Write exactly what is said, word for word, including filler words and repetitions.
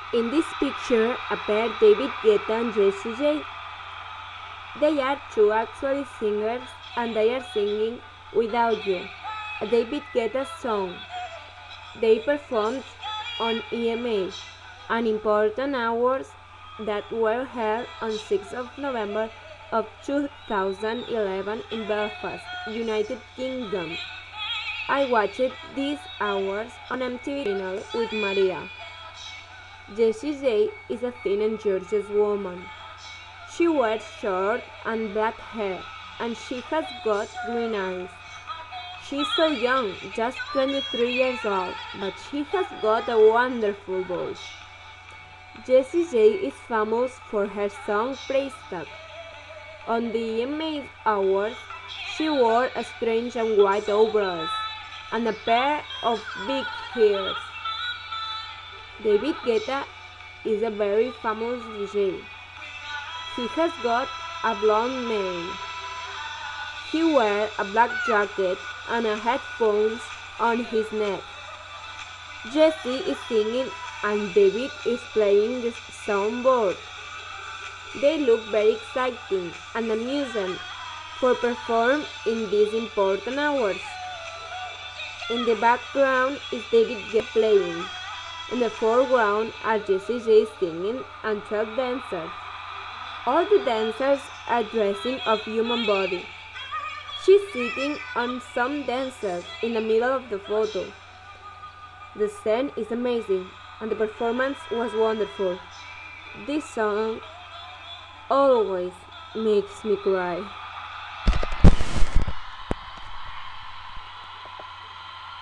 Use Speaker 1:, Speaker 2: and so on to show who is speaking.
Speaker 1: In this picture appear David Guetta and Jessie J. They are two actually singers and they are singing Without You, a David Guetta song. They performed on E M A, an important awards that were held on sixth of November of two thousand eleven in Belfast, United Kingdom. I watched these awards on M T V channel with Maria. Jessie J is a thin and gorgeous woman. She wears short and black hair, and she has got green eyes. She's so young, just twenty-three years old, but she has got a wonderful voice. Jessie J is famous for her song Praise Tag. On the E M A Awards, she wore a strange and white overalls and a pair of big heels. David Guetta is a very famous D J. He has got a blonde mane. He wears a black jacket and a headphones on his neck. Jessie is singing and David is playing the soundboard. They look very exciting and amusing for perform in these important hours. In the background is David Guetta playing. In the foreground are Jessie J singing and twelve dancers. All the dancers are dressing of human body. She's sitting on some dancers in the middle of the photo. The scene is amazing and the performance was wonderful. This song always makes me cry.